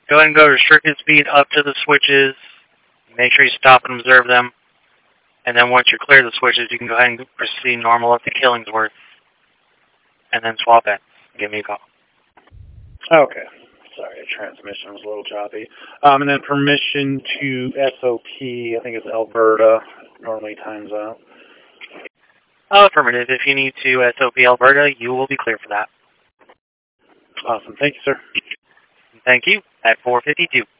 Go ahead and go restricted speed up to the switches. Make sure you stop and observe them. And then once you clear the switches, you can go ahead and proceed normal up to Killingsworth. And then swap it. Give me a call. Okay. Sorry, transmission was a little choppy. And then permission to SOP, I think it's Alberta, normally times out. Affirmative. If you need to SOP Alberta, you will be clear for that. Awesome. Thank you, sir. Thank you. At 452.